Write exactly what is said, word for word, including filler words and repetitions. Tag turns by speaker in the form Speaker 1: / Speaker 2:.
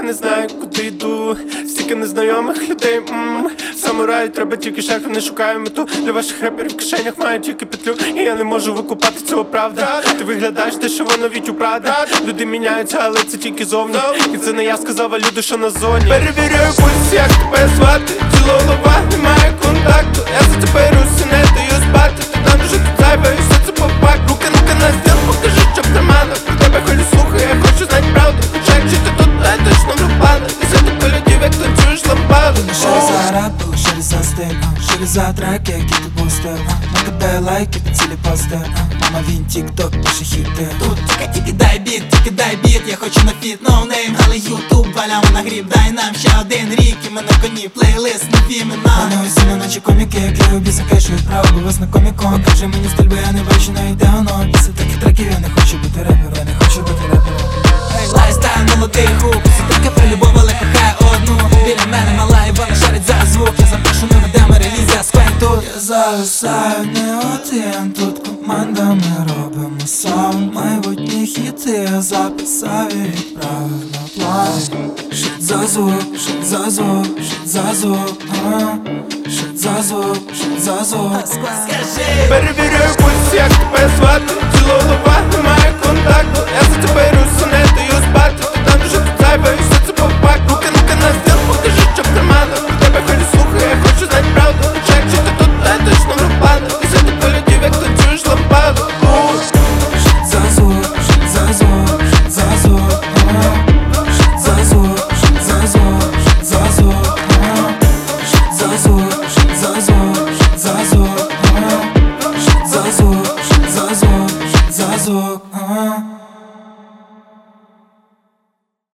Speaker 1: не знаю, куди йду. Стільки незнайомих людей, мм самураю, треба тільки шаху, не шукаю мету. Для ваших реперів в кишенях маю тільки петлю. І я не можу викупати цього, правда. Ти виглядаєш дешево новіть у Прада. Люди міняються, але це тільки зовні. І це не я сказав, а люди, що на зоні. Перевіряю пульс, як тебе звати. Тіло голова, немає контакту. Я за тебе руси, не даю спати. Ти там вже тут зайве, і все це попак. Руки, руки на стіл, покажи, що в карманах. Про тебе хвилю слухаю, я хочу знать правду. Хоча якщо ти тут, не точно випадок. І все так полюдів, як танцюєш лампаду.
Speaker 2: Шири за рап, шири за стиль, шири за треки, які ти пустив. Накидаю лайки, під цілі пости. Мама, він тік-ток, пише хіти. Тут тільки, тільки дай біт, тільки дай біт. Я хочу на фіт, ноунейм, але ютуб валям на гріб. Дай нам ще один рік, і ми на коні, плейлист, нові імена. Вони усі не наче коміки, як я обіця кешують право, бо вас на комікон. Каже мені стиль, бо я не бачу, не йде воно. Після таких треків я не хочу бути репером, я не хочу бути репером. Лайфстайл, молодий хук, все таке про любов, але кохає одну. Біля мене мала і вона шарить за звук. Я запрошую на ведемо реліз, я сквень тут. Я зависаю не один, тут командами робимо саунд. Майбутні хіти я записав і відправив на план. Шит за звук, шит за звук, шит за звук, шит за звук, шит за звук. Скажи!
Speaker 1: Перевіряю пульс, як тебе звати. Тіло голова, немає контакту. Я за тебе руси, не даю спати. Ти там вже тут зайве, і все це попак. Руки, руки на стіл, покажи, що в карманах. Про тебе хвилю слухаю, я хочу знать правду. Хоча якщо ти тут, не точно випадок. І все так полюдів, як танцюєш лампаду.
Speaker 2: Шит за звук, шит за звук, шит за звук, шит за звук, шит за звук, шит за звук, шит за звук, шит за звук, шит за звук, шит за звук, шит за звук, шит за звук.